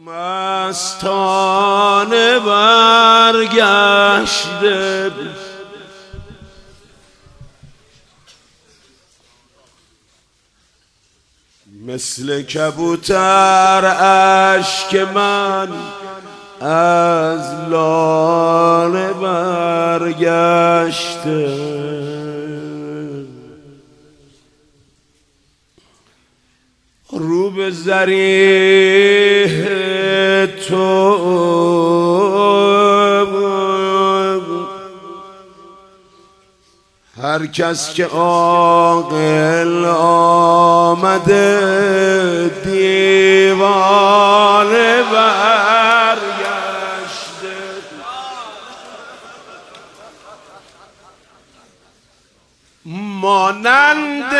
مستانه برگشته مثل کبوتر اشک من از لانه برگشته رو به ضریح تو هر کس که عاقل آمده دیوانه برگشته مانند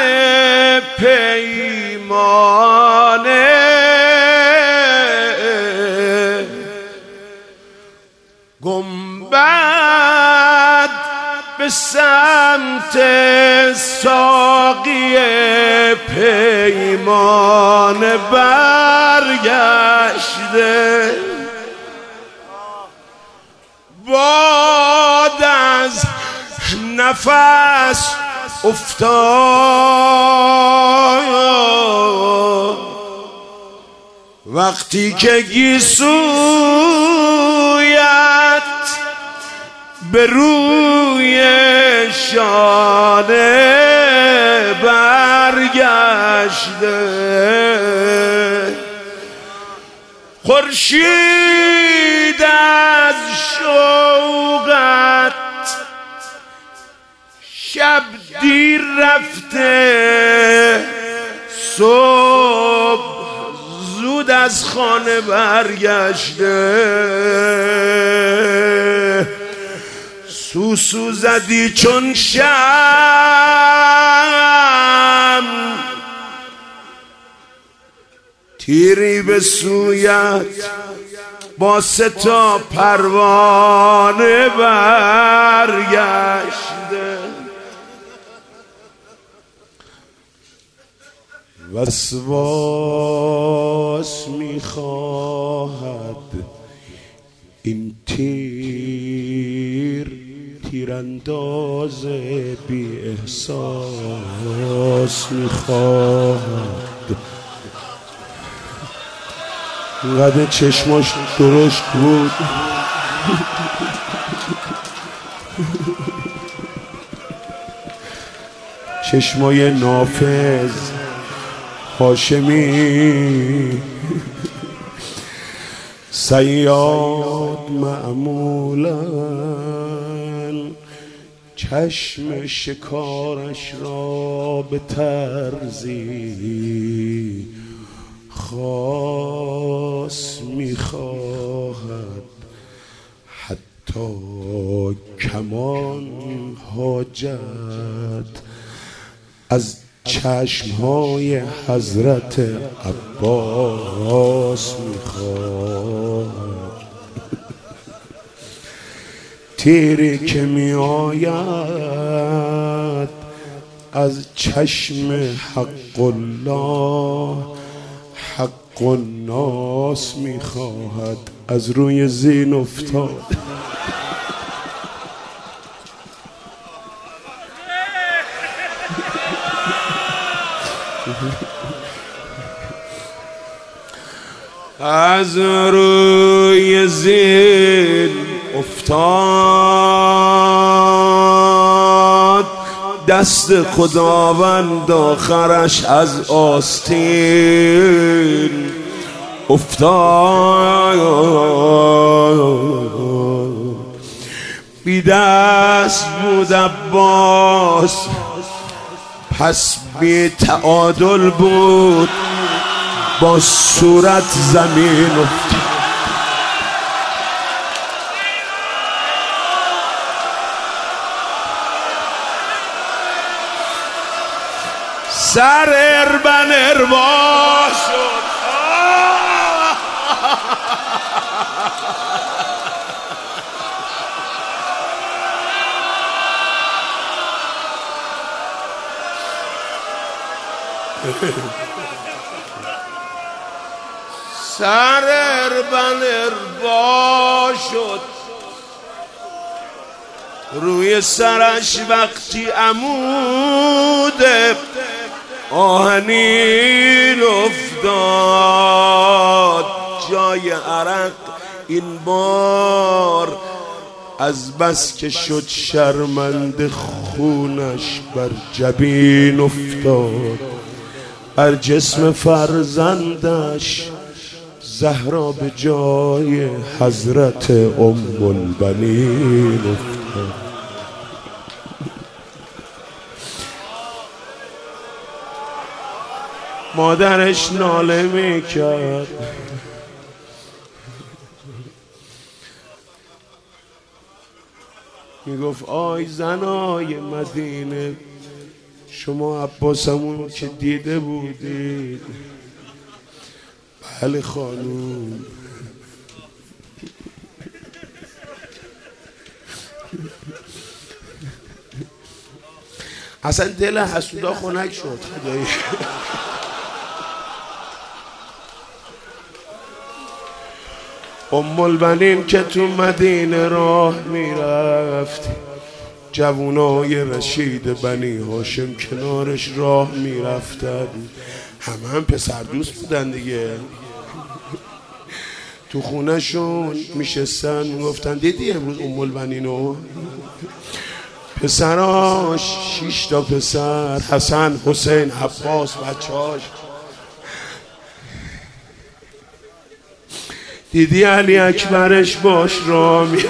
پیمانه گنبد به سمت ساقی پیمانه برگشته باد از نفس افتاد وقتی که گیسویت به روی شانه برگشته خورشید از شوقت شب دیر رفته صبح زود از خانه برگشته سوسو زدی چون شم تیری به سویت با 3 تا پروانه برگشته وسواس میخواهد این تیرانداز بی احساس میخواهد اینقدر چشماش درشت بود چشمای نافذ هاشمی صیاد معمولا چشم شکارش را به طرزی خاص میخواهد حتی کمان حاجت از چشمهای حضرت عباس میخواهد تیری که می آید از چشم حق الله حق الناس میخواهد از روی زین افتاد از روی زین افتاد دست خداوند آخرش از آستین افتاد بی دست بود عباس پس بی تعادل بود با صورت زمین افتاد سر اربن اروا شد سر اربا شد روی سرش وقتی عمود آهنین افتاد جای عرق این بار از بس که شد شرمنده خونش بر جبین افتاد بر جسم فرزندش زهرا به جای حضرت ام البنین افتاد. مادرش ناله میکرد میگفت آی زنای مدینه شما عباسمون که دیده بودید؟ بله خانوم. اصلا دل حسودا خنک شد خدایی. ام البنین که تو مدینه راه میرفت جوونای رشید بنی هاشم کنارش راه میرفتن هم پسر دوست بودن دیگه. تو خونه شون میشستن گفتن دیدی امروز ام البنینو؟ پسراش 6 تا پسر حسن حسین عباس بچهاش. دیدی علی اکبرش باش راه میره.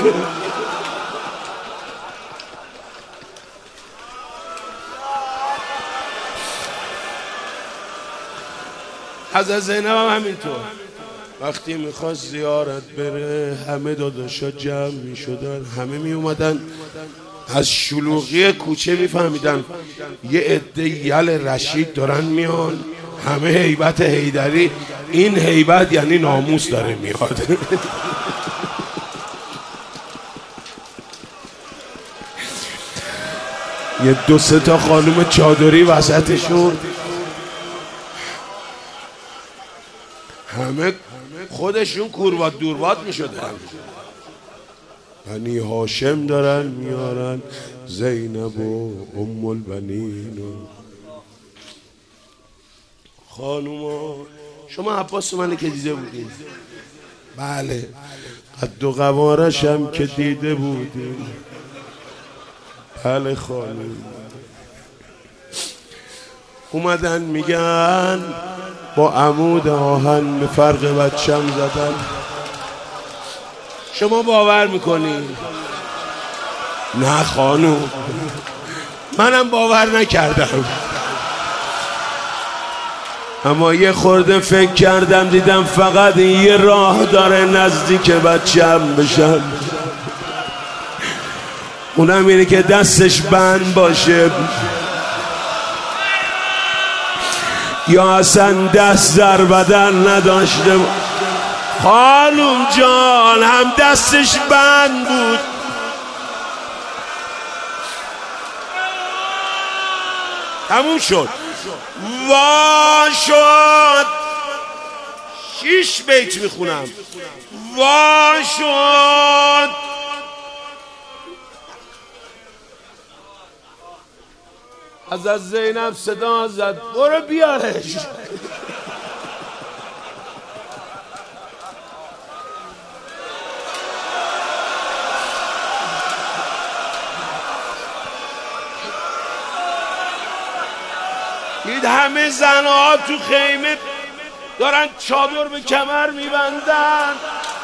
حضرت زینب هم همینطور وقتی میخواست زیارت بره همه داداشا جمع میشدن، همه میومدن از شلوغی کوچه میفهمیدن یه عده یل رشید دارن میان، همه هیبت حیدری. این هیبت یعنی ناموس داره میاد. یه 2-3 تا خانوم چادری وسطشون، همه خودشون کوروات دوروات میشدن. بنی هاشم دارن میارن زینب و ام البنین و خانوما. شما عباس منو که دیده بودین؟ بله. قد و قوارش هم که دیده بودین؟ بله خانوم. اومدن میگن با عمود آهن به فرق بچم زدن. شما باور میکنی؟ نه خانوم، منم باور نکردم، اما یه خورده فکر کردم دیدم فقط این یه راه داره نزدیک بچم بشم، اونم اینه که دستش بند باشه یا اصلا دست در بدن نداشته. خانوم جان هم دستش بند بود. تموم شد. وا شد. 6 بیت میخونم. وا شد. حضرت زینب صدا زد برو بیارش. دید همه زنها تو خیمه دارن چادر به کمر میبندن.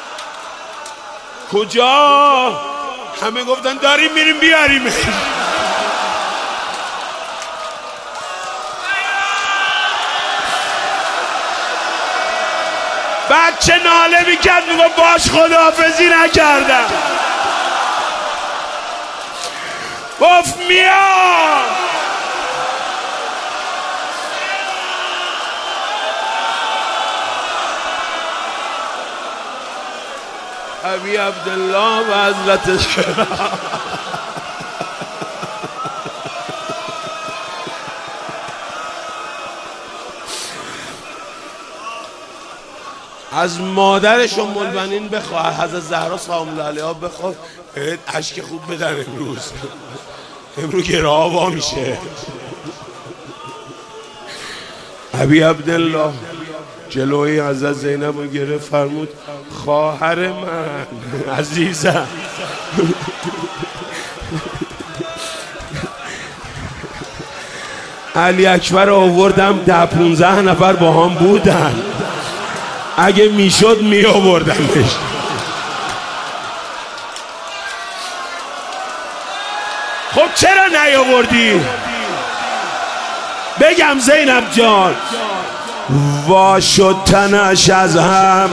کجا؟ همه گفتن داریم میریم بیاریم. بچه ناله میکرد میگم باش خداحافظی نکردم. گفت میام. ابی عبدالله و حضرتش از مادرش ام البنین بخواه، حضرت زهرا سلام الله علیها بخواه اشک خوب بدن. امروز گراه وا میشه. ابی عبدالله جلوی حضرت زینب رو گرفت، فرمود خواهر من عزیزم. علی اکبر آوردم 10-15 نفر با هم بودن، اگه میشد می آوردمش. خب چرا نیاوردی؟ بگم زینب جان وا شد تنش از هم،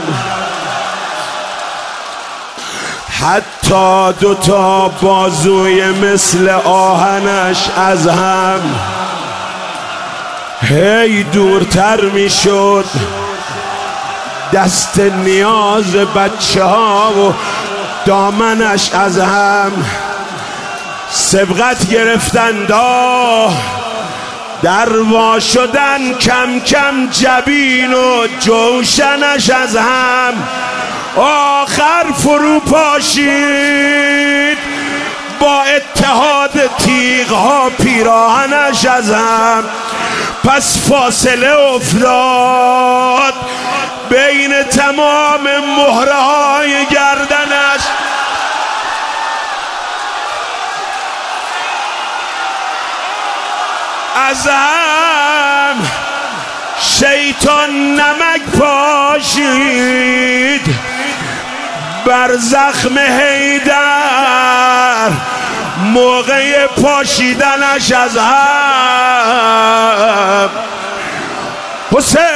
حتی 2 بازوی مثل آهنش از هم، هی دورتر می شد دست نیاز بچه ها و دامنش از هم. سبقت گرفتن در وا شدن کم کم جبین و جوشنش از هم. آخر فرو پاشید با اتحاد تیغ ها پیراهنش از هم. پس فاصله افتاد بین تمام مهره های گردنش. از هم شیطان نمک پاشید بر زخم حیدر موقع پاشیدنش از هم. حسین